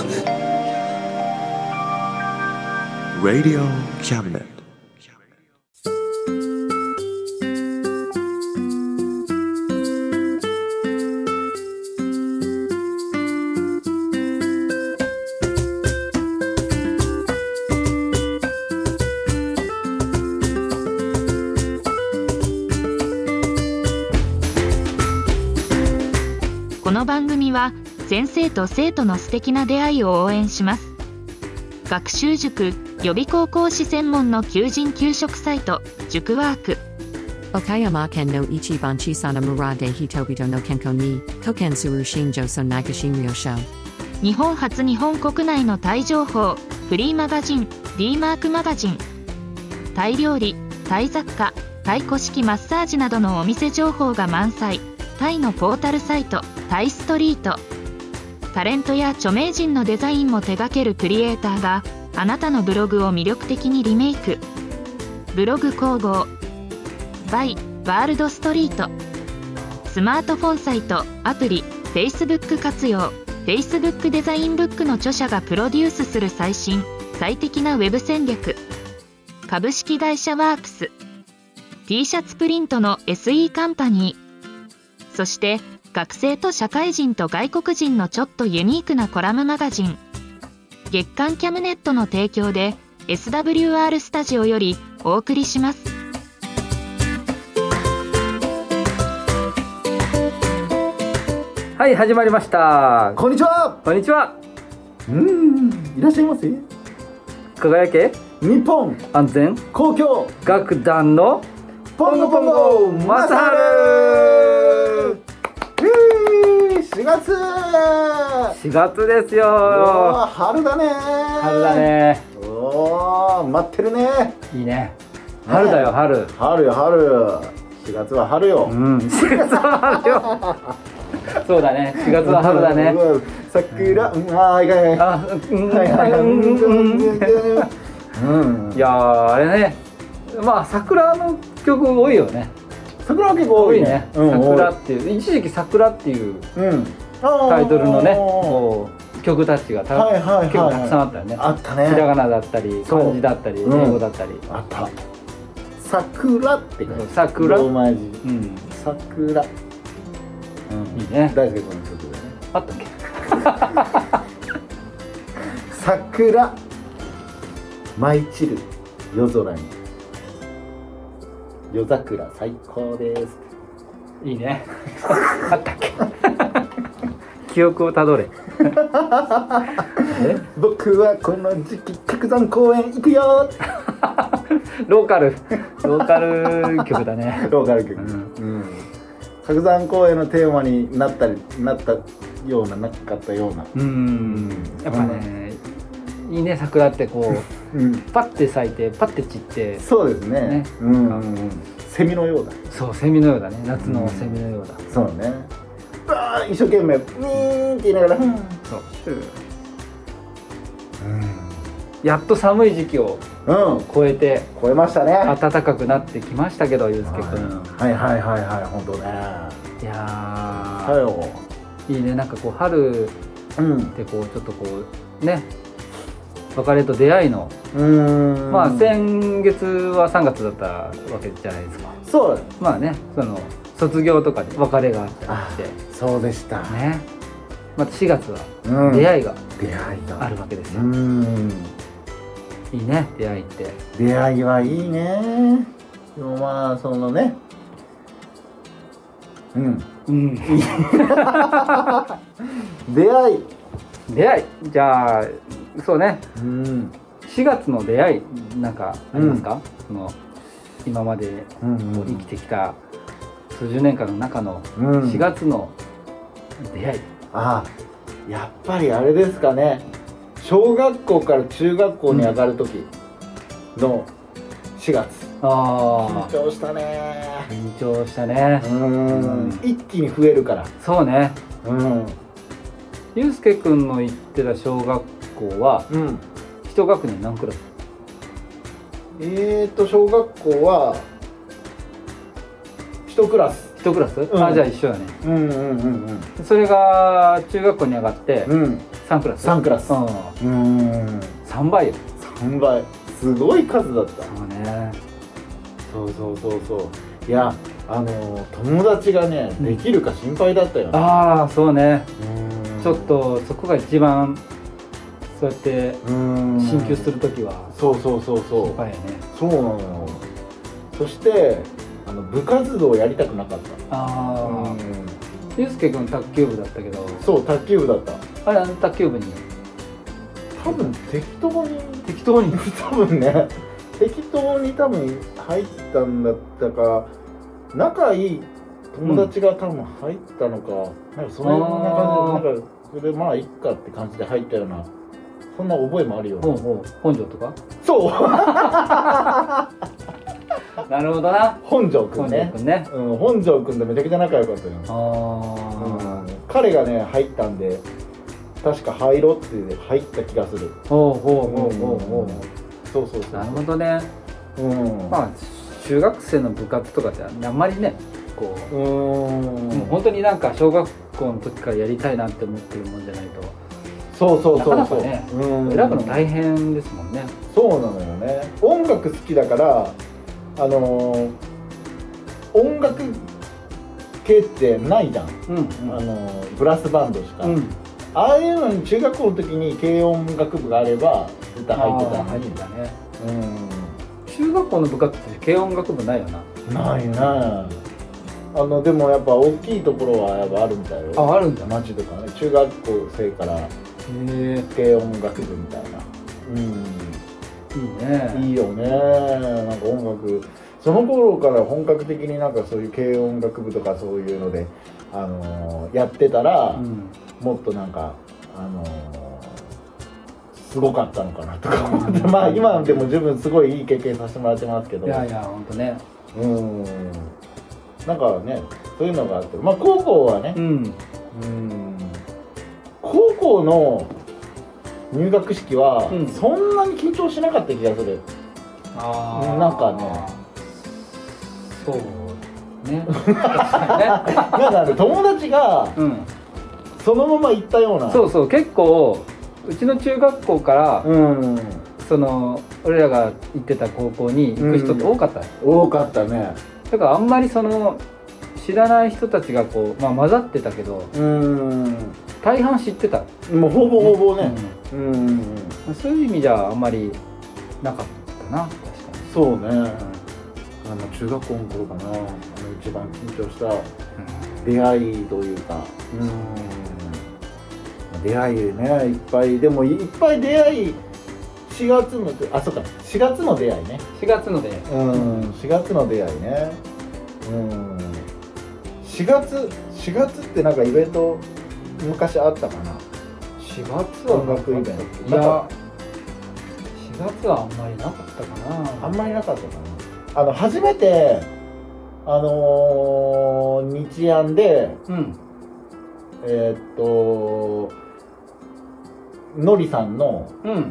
Cabinet. Radio Cabinet. この番組は先生と生徒の素敵な出会いを応援します。学習塾予備校講師専門の求人・求職サイト塾ワーク。 Okayama ken no ichiban chisana murade hitobito no kenko ni koken suru shinjo so nagashinryosho。 日本初日本国内のタイ情報フリーマガジン D マークマガジン。タイ料理、タイ雑貨、タイ古式マッサージなどのお店情報が満載。タイのポータルサイトタイストリート。タレントや著名人のデザインも手掛けるクリエイターがあなたのブログを魅力的にリメイク。ブログ工房 by ワールドストリート。スマートフォンサイトアプリ Facebook 活用。 Facebook デザインブックの著者がプロデュースする最新最適なウェブ戦略。株式会社ワークス。 T シャツプリントの SE カンパニー。そして学生と社会人と外国人のちょっとユニークなコラムマガジン月刊キャムネットの提供で SWR スタジオよりお送りします。 はい、始まりました。 こんにちは。 こんにちは。 いらっしゃいませ。 輝け日本安全公共楽団のポンゴポンゴマサハル。4月 4月ですよ。 春だね。 春だね。 おー、待ってるね。 いいね。春だよ、春。 春よ、春。4月は春よ。 4月は春よ。そうだね、4月は春だね。 桜、いかいやー、あれね、まあ桜の曲多いよね。 桜は結構多いね。 桜っていう、一時期桜っていうタイトルのね、こう曲たちが結構たくさんあったよね。 あったね。 ひらがなだったり、漢字だったり、英語だったり。 あった。桜ってね。 桜。 ローマ字。桜。いいね。 大輔君の曲だね。 あったっけ？ 桜舞い散る夜空に夜桜最高です。 いいね。あったっけ？記憶をたどれ。 僕はこの時期鶴山公園行くよ。 ローカル曲だね。 ローカル曲。鶴山公園のテーマになったようななかったような。 やっぱね、いいね、桜ってこう、パッて咲いてパッて散って。 そうですね。セミのようだ。 そう、セミのようだね。夏のセミのようだ。 そうね。一生懸命って言いながら、そう。 やっと寒い時期を超えましたね。 暖かくなってきましたけど、ゆうすけくん。 はい、本当ね。 いやー、いいね。なんかこう春ってこうちょっとこうね、別れと出会いの、まあ先月は3月だったわけじゃないですか。 そう。 まあね、その卒業とかで別れがあったりして。 そうでしたね。また4月は出会いがあるわけですよ。いいね、出会いって。 出会いはいいね。でもまあそのね、出会いじゃあそうね、4月の出会いなんかありますか？その今まで生きてきた数十年間の中の4月の出会い。 やっぱりあれですかね。小学校から中学校に上がる時の4月。緊張したね。一気に増えるから。 そうね。ゆうすけくんの行ってた小学校は一学年何クラス？ 小学校は1クラス。 1クラス、 うん、 あじゃあ一緒だね。 うんうんうんうんそれが中学校に上がって、 うん、 3クラス 3クラス、 3倍よ。 3倍すごい数だった。 そうね。 そういや友達がねできるか心配だったよね。 ああそうね。ちょっとそこが一番そうやって進級するときはそう心配やね。 そうなのよ。そして部活動やりたくなかった。 ああ、ゆうすけくん卓球部だったけど。 そう、卓球部だった。 あれ卓球部に多分適当に多分ね適当に多分入ったんだったか、仲いい友達が多分入ったのか、なんかそんな感じで、なんかそれまあいっかって感じで入ったような、そんな覚えもあるよね。 本庄とか。 そうなるほどな。 本庄くんね。本庄くんでめちゃくちゃ仲良かったよ。彼がね入ったんで、確か入ろうって入った気がする。そうなるほどね。まあ中学生の部活とかってあんまりね、こうもう本当になんか小学校の時からやりたいなって思ってるもんじゃないと、なかなかね選ぶの大変ですもんね。 そうなのよね。音楽好きだから音楽系ってないじゃん、ブラスバンドしか、ああいうのに中学校の時に軽音楽部があれば絶対入ってたのに。 中学校の部活って軽音楽部ないよな。 ないな。でもやっぱ大きいところはやっぱあるみたいよ。 あるんだ。 町とかね、中学校生から軽音楽部みたいな。いいね。いいよね。なんか音楽その頃から本格的になんかそういう軽音楽部とかそういうのでやってたら、もっとなんかすごかったのかなとか思って、まあ今でも十分すごいいい経験させてもらってますけど。いや本当ね。なんかね、そういうのがあって、まあ高校はね、高校の入学式はそんなに緊張しなかった気がする。なんかね、 そうね。 なんか友達がそのまま行ったような。 そう結構うちの中学校から、その俺らが行ってた高校に行く人って多かった。 多かったね。 だからあんまりその知らない人たちがこう、混ざってたけど、大半知ってた。 もうほぼね。 そういう意味じゃあんまりなかったな。確かに。 そうね。中学校の頃かな、一番緊張した出会いというか、出会いね、いっぱい、でもいっぱい出会い、4月の出会いね。 4月の出会い。 4月の出会いね。4月ってなんかイベント昔あったかな。 4月は音楽イベント。 いや、4月はあんまりなかったかな。 あんまりなかったかな。初めて日安で、のりさんの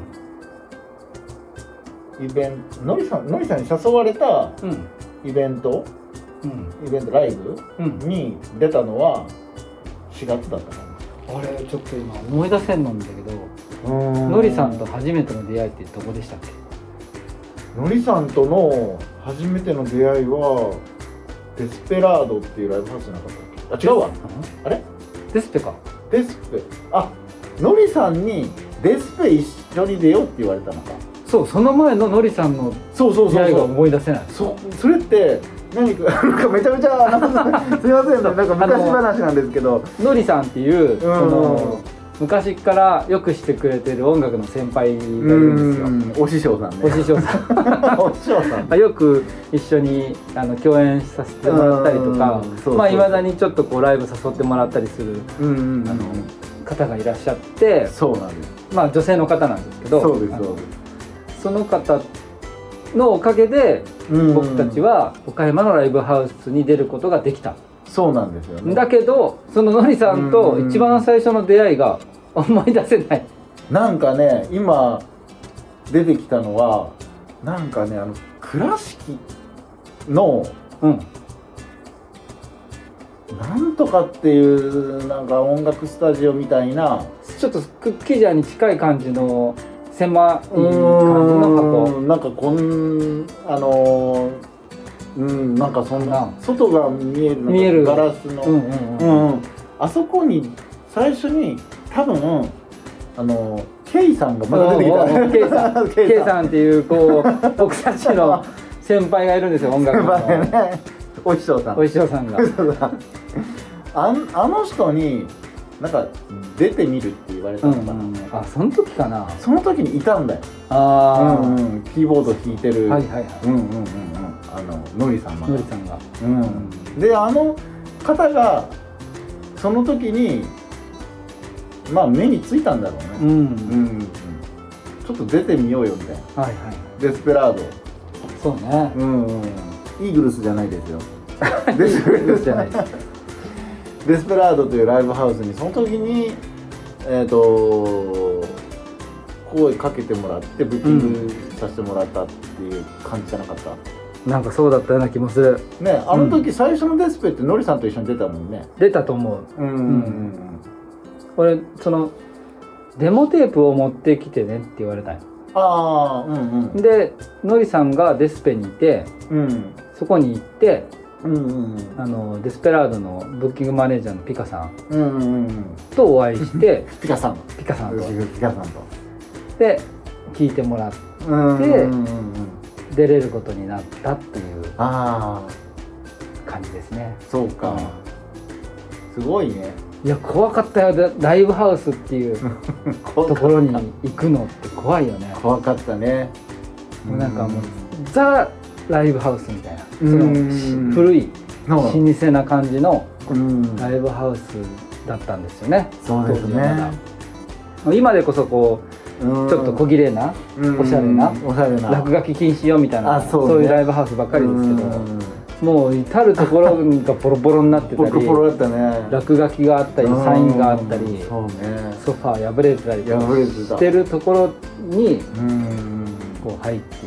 イベント、のりさんに誘われたイベントライブに出たのは4月だったかな。 あれちょっと今思い出せんのんだけど、のりさんと初めての出会いってどこでしたっけ？ のりさんとの初めての出会いはデスペラードっていうライブハウスじゃなかったっけ？あ、違うわ。あれ？ デスペか。 デスペ。のりさんにデスペ一緒に出ようって言われたのか。 そう、その前ののりさんの出会いが思い出せない。 それって何かなんかめちゃめちゃすいませんね、なんか昔話なんですけど、 のりさんっていうその昔からよくしてくれてる音楽の先輩がいるんですよ。 お師匠さんね。 お師匠さん。お師匠さん。よく一緒に共演させてもらったりとか、いまだにちょっとこうライブ誘ってもらったりする方がいらっしゃって、 そうなんです。 女性の方なんですけど、 そうです。 その方のおかげで僕たちは岡山のライブハウスに出ることができた。 そうなんですよね。 だけどそののりさんと一番最初の出会いが思い出せない。 なんかね、今出てきたのはなんかね、倉敷の、 なんとかっていうなんか音楽スタジオみたいな、 ちょっとクッキージャーに近い感じの狭い感じの箱。 なんかなんかそんな外が見えるガラスの、あそこに最初に多分ケイさんがまだ出てきた。 ケイさんっていう僕たちの先輩がいるんですよ、音楽の。 お師匠さん。 お師匠さんが。 あの人になんか出てみるって言われたのかな。 あ、その時かな。 その時にいたんだよ。キーボード弾いてる。ノリさんが。であの方がその時にまあ目についたんだろうね。ちょっと出てみようよみたいな。デスペラード。 そうね。 イーグルスじゃないですよ。デスペラードというライブハウスにその時に声かけてもらってブッキングさせてもらったっていう感じじゃなかった？ なんかそうだったような気もするね。あの時最初のデスペってノリさんと一緒に出たもんね。 出たと思う。俺そのデモテープを持ってきてねって言われたんよ。でノリさんがデスペにいて、そこに行って、デスペラードのブッキングマネージャーのピカさんとお会いしてピカさんとで聞いてもらって出れることになったっていう感じですね。 そうか、すごいね。 いや怖かったよ。ライブハウスっていうところに行くのって怖いよね。 怖かったね。 もうなんかもうザ・ライブハウスみたいな、その古い老舗な感じのライブハウスだったんですよね。 そうですね。 今でこそこうちょっと小綺麗なおしゃれな落書き禁止よみたいな、そういうライブハウスばっかりですけど、もう至る所がボロボロになってたり、落書きがあったりサインがあったり、ソファー破れてたりしてるところにこう入っていって、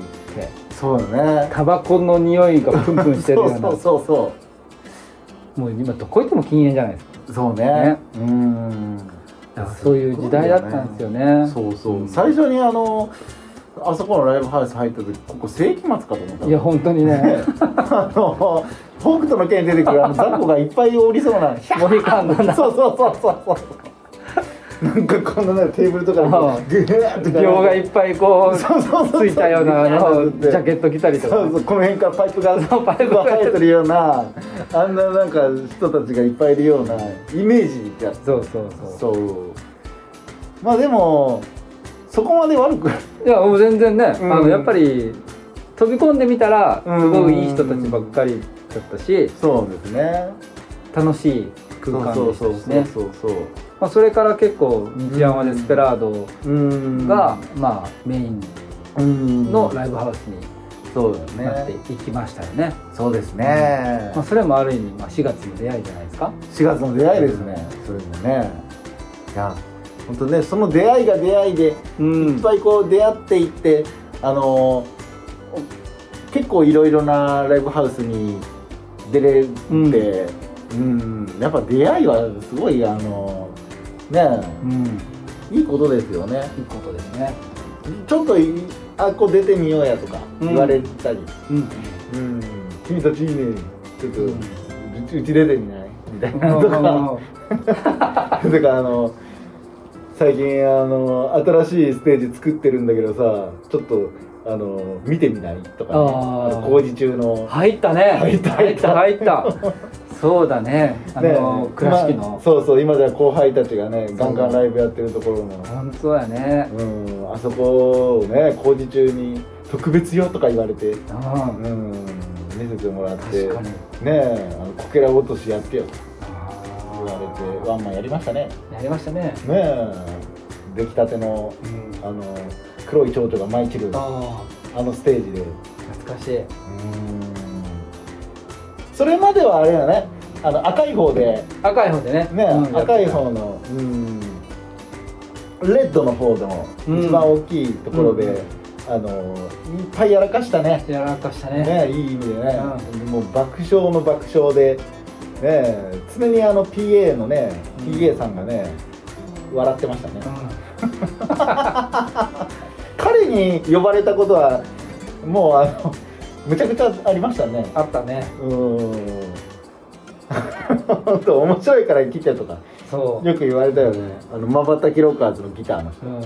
そうだね。 タバコの匂いがプンプンしてるような、もう今どこ行っても禁煙じゃないですか。 そうね。 そういう時代だったんですよね。 最初にあそこのライブハウス入った時、ここ世紀末かと思った。 いや本当にね。 北斗の拳に出てくる雑魚がいっぱいおりそうな。 モヒカンのな。 そうなんかこんなテーブルとかにグワーって行がいっぱいこうついたようなジャケット着たりとか、 この辺からパイプが生えてるようなあんななんか人たちがいっぱいいるようなイメージが。そうまあでもそこまで悪くいやもう全然ね、やっぱり飛び込んでみたらすごくいい人たちばっかりだったし、 そうですね、 楽しい空間でしたしね。それから結構日山デスペラードがまあメインのライブハウスになっていきましたよね。 そうですね。 それもある意味4月の出会いじゃないですか。 4月の出会いですね。それもね。いや本当ね、その出会いが出会いでいっぱいこう出会っていって、結構いろいろなライブハウスに出れて、やっぱ出会いはすごいいいことですよね。 いいことですね。 ちょっとこう出てみようやとか言われたり、君たちいいね、ちょっとうち出てみないみたいなとかとか最近新しいステージ作ってるんだけどさ、ちょっと見てみないとかね、工事中の入ったね。入ったそうだね、倉敷のそう今では後輩たちがねガンガンライブやってるところの、 本当やね、 あそこをね工事中に特別よとか言われて、見せてもらって、ねこけら落としやってよと言われてワンマンやりましたね。出来たての黒い蝶々が舞い散るステージで懐かしい。 それまではあれだね、赤い方でね、赤い方のレッドの方の一番大きいところで、いっぱいやらかしたね。いい意味でね、もう爆笑の爆笑でね、 常にPA のね、PA さんがね笑ってましたね、彼に呼ばれたことはもうむちゃくちゃありましたね。 あったね。 本当面白いから来てとかそうよく言われたよね。まばたきロッカーズのギターの人、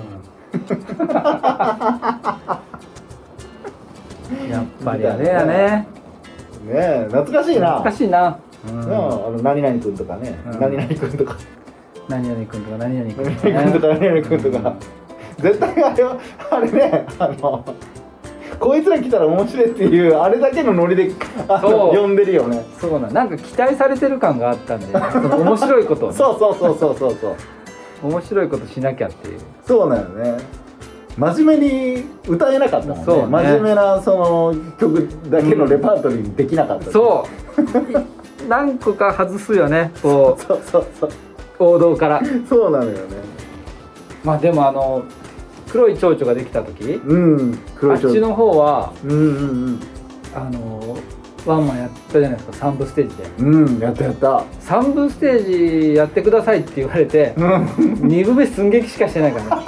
やっぱりあれやね。 ねえ懐かしいな。 懐かしいな。 何々くんとかね、何々くんとか何々くんとか何々くんとか何々くんとか何々くんとか絶対あれはあれねこいつら来たら面白いっていうあれだけのノリで呼んでるよね。 そうなんか期待されてる感があったんで、その面白いことを、ね、 そう面白いことしなきゃっていう。 そうなのね。真面目に歌えなかったもんね。 そうね、 真面目なその曲だけのレパートリーにできなかった、ね、 そう何個か外すよね、こうそう王道から。 そうなのよね。 まあでも黒い蝶々ができた時、 黒い蝶々 あっちの方は、ワンマンやったじゃないですか、3部ステージで。 やった 3部ステージやってくださいって言われて、2部目寸劇しかしてないからね。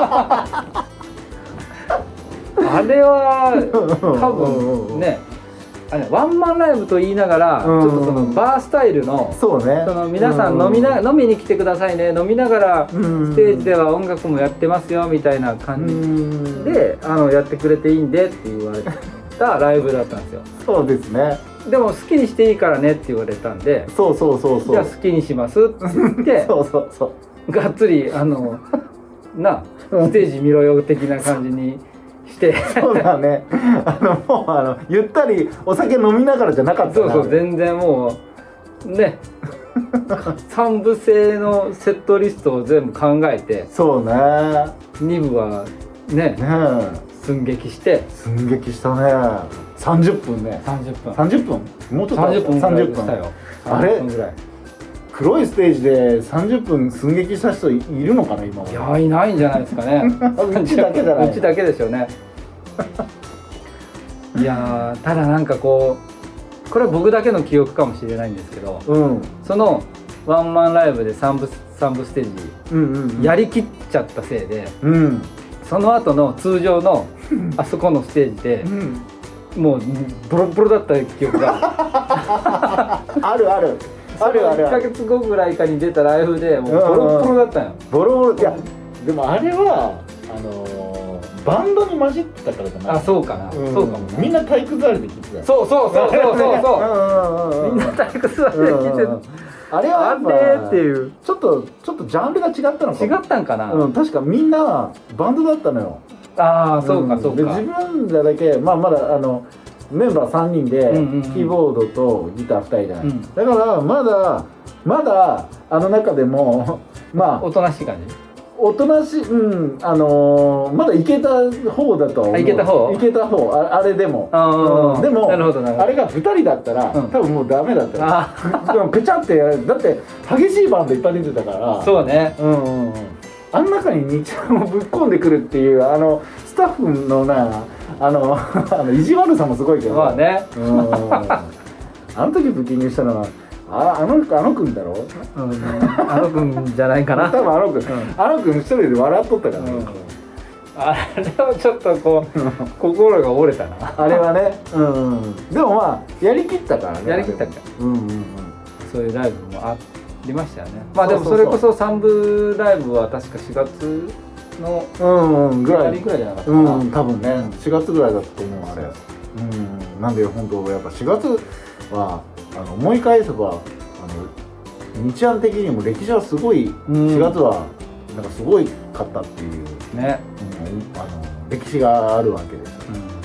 あれは多分ね、ワンマンライブと言いながら、ちょっとそのバースタイルの、 そうね、 その皆さん飲みに来てくださいね、飲みながらステージでは音楽もやってますよみたいな感じでやってくれていいんでって言われたライブだったんですよ。 そうですね。 でも好きにしていいからねって言われたんで、 そうじゃあ好きにしますって言ってそうがっつりステージ見ろよ的な感じにしてそうだね。もうゆったりお酒飲みながらじゃなかったな。 そう全然もうね3部制のセットリストを全部考えて、 そうね、 2部はね寸劇したね。 30分ね。30分もうちょっと 30分したよ。 あれ黒いステージで30分寸劇した人いるのかな今は。 いないんじゃないですかね。 うちだけじゃない。 うちだけでしょうね。いやただなんかこれは僕だけの記憶かもしれないんですけど、そのワンマンライブで3部ステージやりきっちゃったせいで、その後の通常のあそこのステージで、もうボロボロだった記憶がある 1ヶ月後ぐらいかに出たライブでもうボロボロだったよ。 ボロボロ。いやでもあれはバンドに混じってたからじゃない。 そうかな、そうかもね。 みんな体育座りで聴いてたよ。 そうみんな体育座りで聴いてる。 あれはっていうちょっとジャンルが違ったのかも。 違ったんかな。 確かみんなバンドだったのよ。 そうか。 で自分らだけまだメンバー3人でキーボードとギター2人じゃない、だからまだ中でもおとなしい感じ。 おとなしい、まだいけた方だとは思う。いけた方あれでも、でもあれが2人だったら、多分もうダメだったよ。ペチャってだって激しいバンドいっぱい出てたから。 そうね。 あん中に日ちゃんをぶっ込んでくるっていうスタッフの意地悪さもすごいけど、あの時ブッキングしたのはあの君だろ。 あの君じゃないかな。 多分あの君一人で笑っとったから、 あれはちょっと心が折れたな。 あれはね。でもやりきったからね。 やりきったから。そういうライブもありましたよね。でもそれこそ3部ライブは確か4月のぐらいじゃなかったかな。 多分ね4月ぐらいだったと思うあれ。なんで本当やっぱ4月は思い返せば日安的にも歴史はすごい、4月はなんかすごいかったっていうね、歴史があるわけです。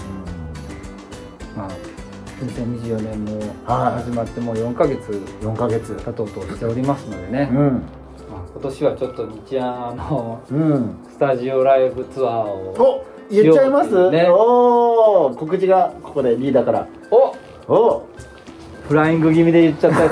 2024年も始まってもう4ヶ月経とうとしておりますのでね、今年はちょっと日安のスタジオライブツアーを言っちゃいます？告知がここでリーダーから。 フライング気味で言っちゃったや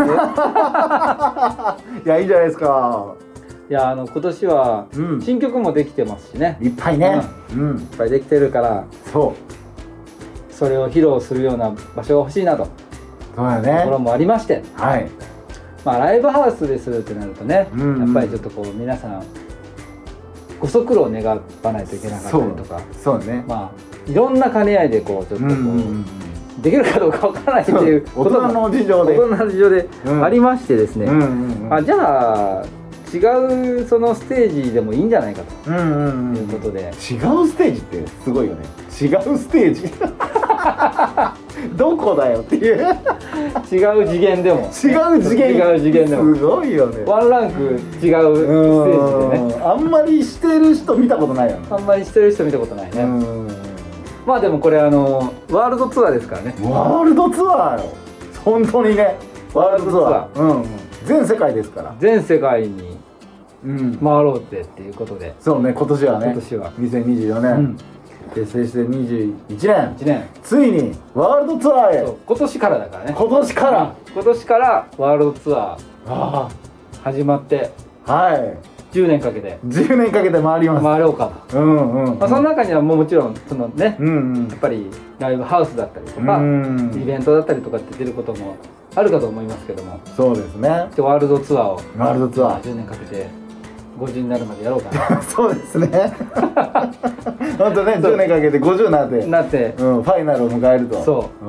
つ。いやいいじゃないですか。 いや今年は新曲もできてますしね。 いっぱいね。 いっぱいできてるから。それを披露するような場所が欲しいなと。 そうだね。 ところもありまして。 まあライブハウスでするってなるとね、やっぱりちょっとこう皆さんご足労を願わないといけなかったりとか、 そうね、 まあいろんな兼ね合いでこうちょっとこう、できるかどうかわからないっていうことが大人の事情でありましてですね、じゃあ違うそのステージでもいいんじゃないかということで、 違うステージってすごいよね。違うステージどこだよっていう違う次元でも違う次元でもすごいよね。 ワンランク違うステージでね、 あんまりしてる人見たことないよね。 あんまりしてる人見たことないね。まあでもこれワールドツアーですからね。 ワールドツアーよ、本当にね。ワールドツアー、全世界ですから、 全世界に回ろうっていうことで、 そうね、今年はね、2024年、結成して21年、ついにワールドツアーへ。 今年からだからね。 今年からワールドツアー始まって、10年かけて回ります。 回ろうかと。その中にはもちろんそのね、やっぱりライブハウスだったりとかイベントだったりとかって出ることもあるかと思いますけども、 そうですね。 ワールドツアーを 10 年かけて50になるまでやろうかな。 そうですね。本当ね、10年かけて50になって、ファイナルを迎えると。そう。という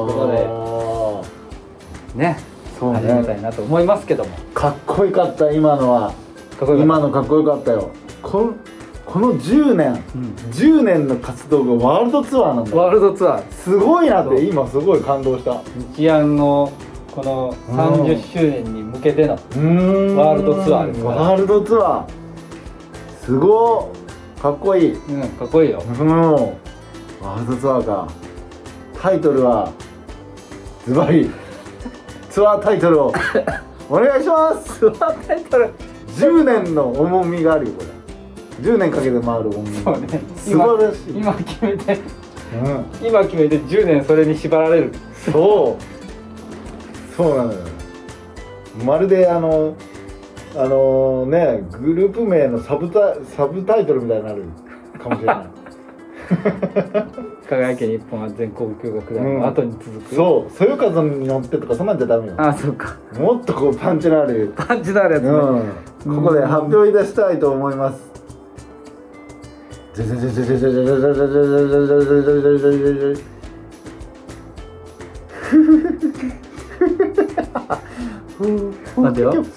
ことでね、始めたいなと思いますけども。 かっこよかった、今のは。今のかっこよかったよ。この10年の活動がワールドツアーなんだ。 ワールドツアーすごいなって今すごい感動した。 日安のこの30周年に向けてのワールドツアーですから。 ワールドツアーすごいかっこいい。 かっこいいよ。 ワールドツアーか。タイトルはズバリツアータイトルをお願いします。 ツアータイトル 10年の重みがあるよこれ。10年かけて回る重み。 そうね。 素晴らしい。 今決めて10年それに縛られる。 そうなのよ。まるでね、グループ名のサブタイトルみたいになるかもしれない。 輝け日本は全国共学団の後に続く。 そよ風に乗ってとかそんなんじゃダメよ。 そうか。 もっとこうパンチのあるやつね。 ここで発表いたしたいと思います。 待てよ。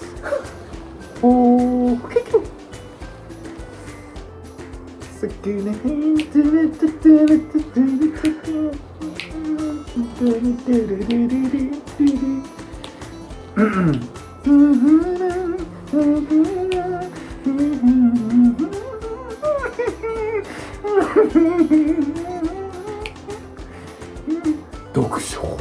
読書。こ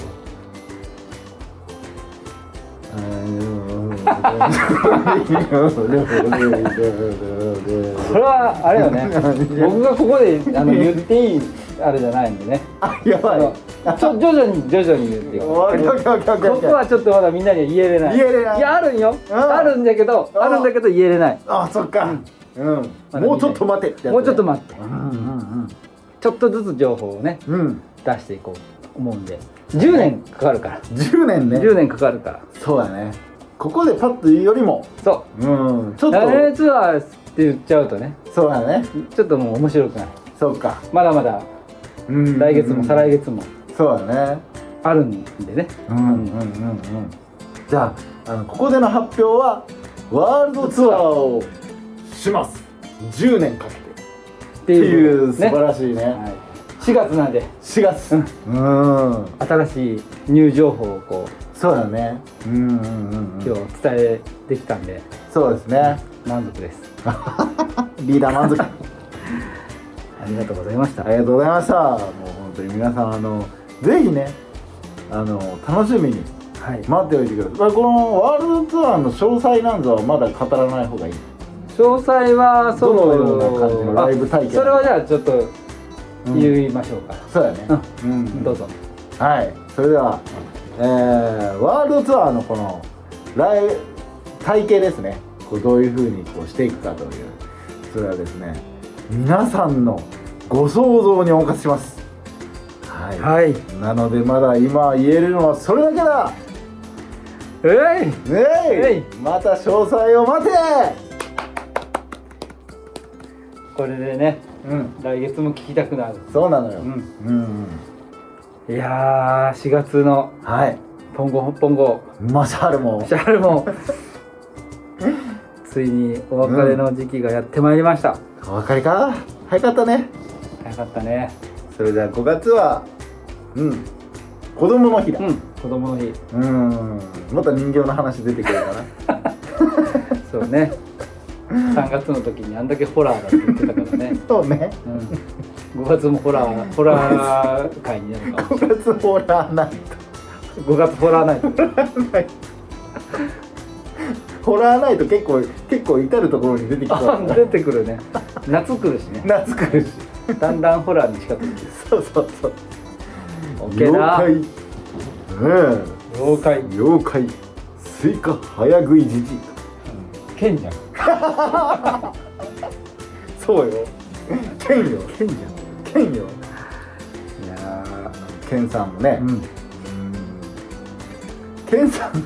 れはあれよね。僕がここで言っていいあれじゃないんでね。 やばい。 徐々に言ってよ。ここはちょっとまだみんなには言えれない。いや、あるんよ。あるんだけど言えれない。 そっか。もうちょっと待て。 もうちょっと待って。ちょっとずつ情報をね出していこうと思うんで。10年かかるから。 10年ね。 10年かかるから。 そうだね。ここでパッと言うよりも、 そう。ちょっとラレーツアーって言っちゃうとね。そうだね。ちょっともう面白くない。そうか。まだまだ来月も再来月も。そうだね。あるんでね。じゃあここでの発表はワールドツアーをします。10年かけて。っていう素晴らしいね。4月なんで。4月。新しいニュー情報をこう。そうだね。今日伝えできたんで。そうですね。満足です。リーダー満足。ありがとうございました。ありがとうございました。もう本当に皆さんぜひね楽しみに待っておいてください。このワールドツアーの詳細なんぞはまだ語らない方がいい。詳細はどのような感じのライブ体験。それはじゃあちょっと言いましょうか。そうだね。どうぞ。はい。それではワールドツアーのこの体系ですね。どういう風にしていくかという、それはですね、皆さんのご想像にお任せします。はい。なのでまだ今言えるのはそれだけだ。 また詳細を待て。 これでね、来月も聞きたくなる。 そうなのよ。 いやー、4月のポンゴマシャールもついにお別れの時期がやってまいりました。 お別れか。早かったね。 早かったね。 それでは5月は子供の日だ。 子供の日。 また人形の話出てくるかな。 そうね。3月の時にあんだけホラーだって言ってたからね。 そうね。 5月もホラー会になるかもしれない。 5月ホラーナイト。 5月ホラーナイト。 ホラーナイト結構至る所に出てきそう。 出てくるね。夏来るしね。 夏来るし。 だんだんホラーに近づいてくる。 そう。 妖怪スイカ早食いじじい。 ケンじゃん。 そうよ。ケンよ。いやケンさんもね。ケンさん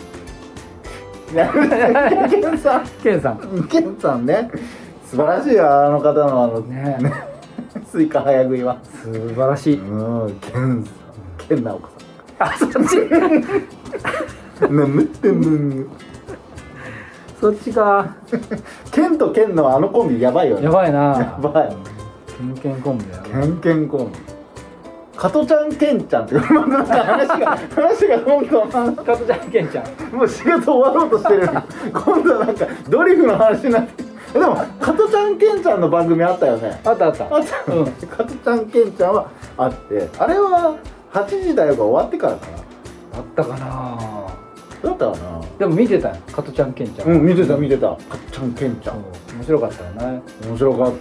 ね。素晴らしいよ、あの方のね。 スイカ早食いは素晴らしい。 ケン直子さん。あ、そっち。 眠ってむ。 そっちか。 ケンとケンのあのコンビやばいよね。 やばいな。 やばい。 ケンコンビだよ。 ケンコンビ。加トちゃんケンちゃんって話がどんどん。 加トちゃんケンちゃん。 もう4月終わろうとしてる。今度はなんかドリフの話になって。でも加トちゃんケンちゃんの番組あったよね。 あった。 加トちゃんケンちゃんはあって、あれは8時だよが終わってからかな。 あったかな。 だったかな。 でも見てたよ、加トちゃんケンちゃん。 見てた。加トちゃんケンちゃん。 面白かったよね。 面白かった。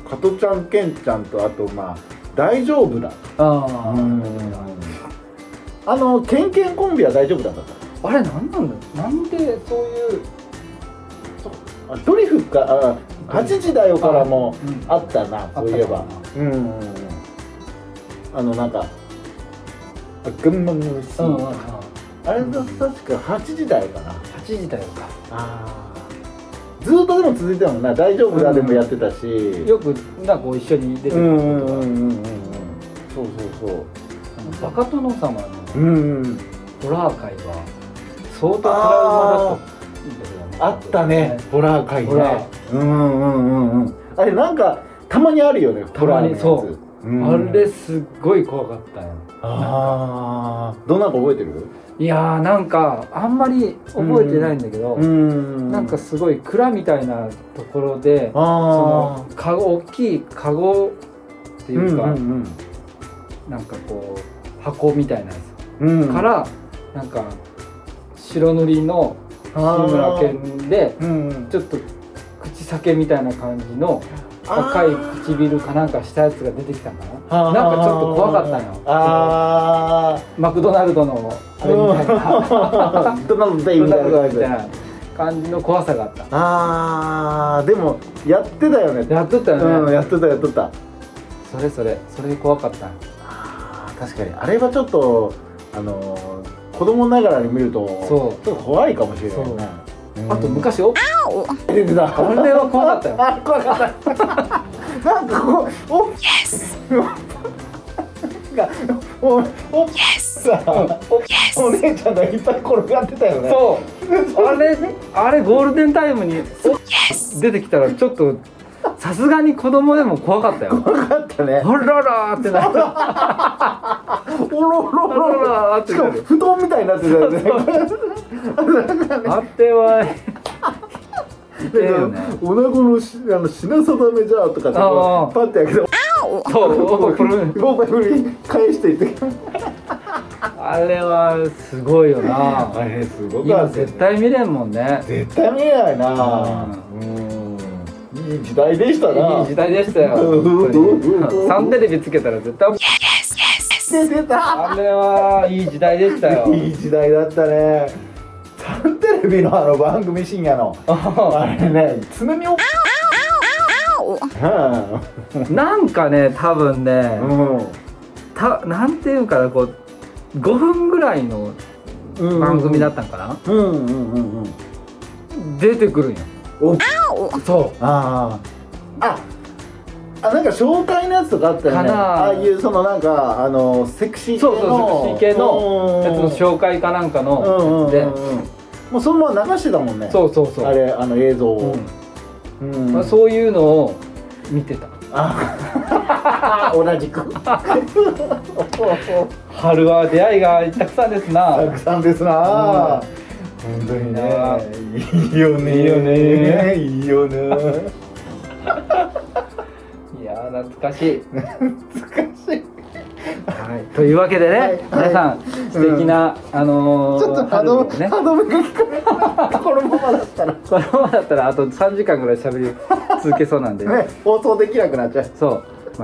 加トちゃんケンちゃんとあと大丈夫だ。ケンケンコンビは大丈夫だった。 あれなんなんだ。なんでそういう。 ドリフか8時だよからもあったな、そういえば。なんか群馬のシーン、あれだ、確か8時だよかな。 8時だよか。 ずっとでも続いてたもんな。大丈夫だでもやってたし、 よくなんか一緒に出てくることが。 そうバカ殿様のホラー界は相当トラウマだった。 あったね、ホラー界ね。あれなんかたまにあるよね、ホラーのやつ。そう、 あれすっごい怖かったよ。 どんなか覚えてる？ いやー、なんかあんまり覚えてないんだけど、なんかすごい蔵みたいなところで、その大きいカゴっていうか、なんかこう箱みたいなやつからなんか白塗りの志村けんでちょっと口裂みたいな感じの赤い唇かなんかしたやつが出てきたんかな。なんかちょっと怖かったの。マクドナルドのあれみたいなドナルドデイみたいな感じの怖さがあった。 でもやってたよね。 やってたよね。 やってた。 それで怖かった。 確かにあれはちょっと子供ながらに見るとちょっと怖いかもしれないね。 あと昔出てた。 あれは怖かったよ。 怖かった。なんかこうお姉ちゃんがいっぱい転がってたよね。 そう。あれゴールデンタイムに出てきたらちょっとさすがに子供でも怖かったよ。 怖かったね。 あららーってなる。 おろろってなる。布団みたいになってたよね。 あってはおなごの品定めじゃとかってパッてやけど振り返していってあれはすごいよな。 あれすごい。 今絶対見れんもんね。 絶対見れないな。いい時代でしたな。 いい時代でしたよ。サンテレビつけたら絶対出た。 あれはいい時代でしたよ。 いい時代だったね。サンテレビの番組深夜のあれね、爪になんかね、多分ね、なんていうかな、こう5分ぐらいの番組だったんかな、出てくるんよ。そうなんか紹介のやつとかあったよね。ああいうそのなんかセクシー系の、 セクシー系のやつの紹介かなんかのやつで、 もうそのまま流してたもんね。 そうあれ映像を、 そういうのを見てた。 同じく春は出会いがたくさんですな。 たくさんですな、本当にね。いいよねいいよねいや懐かしいはい、というわけでね、皆さん素敵なちょっと歯止めが聞かないこのままだったらあと3時間ぐらい喋り続けそうなんでね、放送できなくなっちゃう。 そう、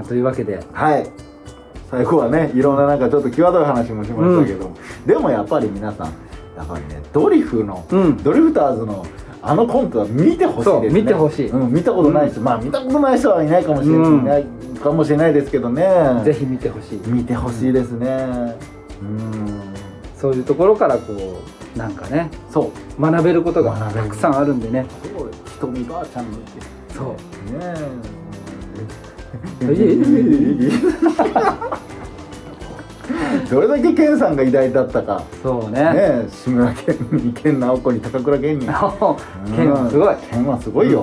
というわけで、 最後はね、いろんななんかちょっと際どい話もしましたけど、でもやっぱり皆さんね、ドリフターズのコントは見てほしいですね。 見てほしい。 見たことない人、見たことない人はいないかもしれないですけどね。 ぜひ見てほしい。 見てほしいですね。 そういうところからなんかね、学べることがたくさんあるんでね。 ひとみばあちゃんのそうね。どれだけ健さんが偉大だったか。 そうね。 志村けんに健直子に高倉健に。健はすごい。 健はすごいよ。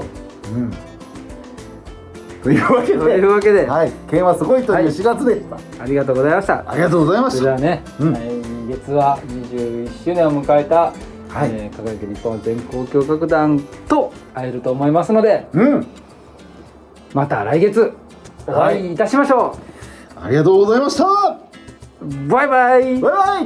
というわけで、健はすごいという4月でした。 ありがとうございました。 ありがとうございました。 それではね、来月は21周年を迎えた輝く日本全交響楽団と会えると思いますので、また来月お会いいたしましょう。ありがとうございました。 バイバイ。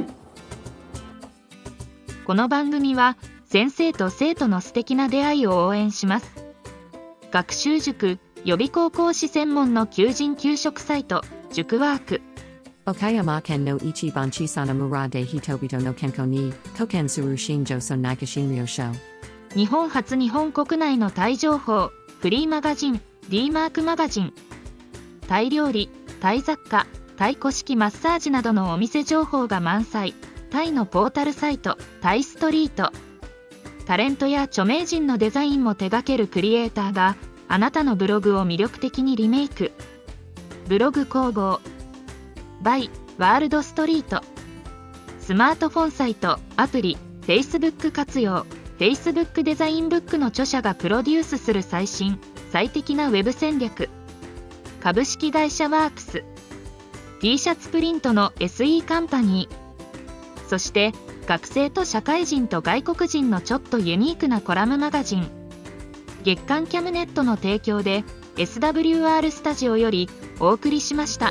この番組は先生と生徒の素敵な出会いを応援します。学習塾予備校講師専門の求人・給食サイト塾ワーク。 岡山県の一番小さな村で人々の健康に貢献する新庄村内診療所。 日本初日本国内のタイ情報フリーマガジン D マークマガジン。タイ料理、タイ雑貨、タイ古式マッサージなどのお店情報が満載。タイのポータルサイトタイストリート。タレントや著名人のデザインも手掛けるクリエイターがあなたのブログを魅力的にリメイク。ブログ工房 by ワールドストリート。スマートフォンサイトアプリ Facebook 活用。 Facebook デザインブックの著者がプロデュースする最新最適なウェブ戦略。株式会社ワークス。 T シャツプリントの SE カンパニー。そして学生と社会人と外国人のちょっとユニークなコラムマガジン月刊キャムネットの提供で SWR スタジオよりお送りしました。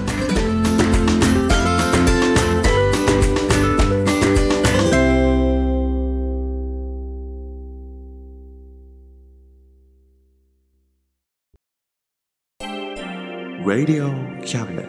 Radio Cabinet.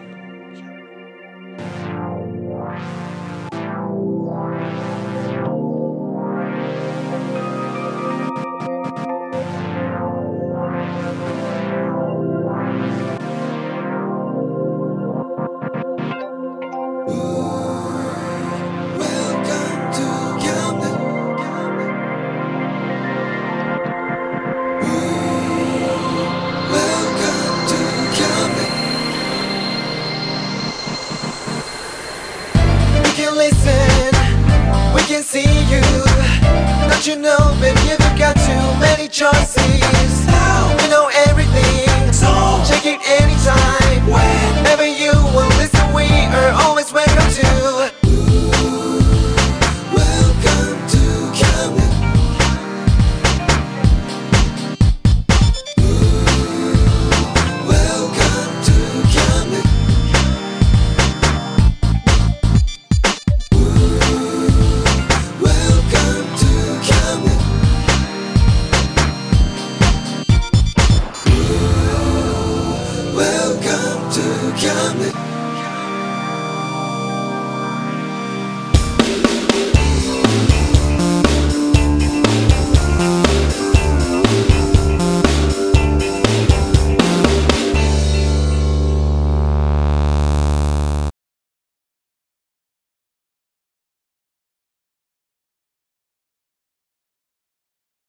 See you, don't you know, baby, you've got too many choices.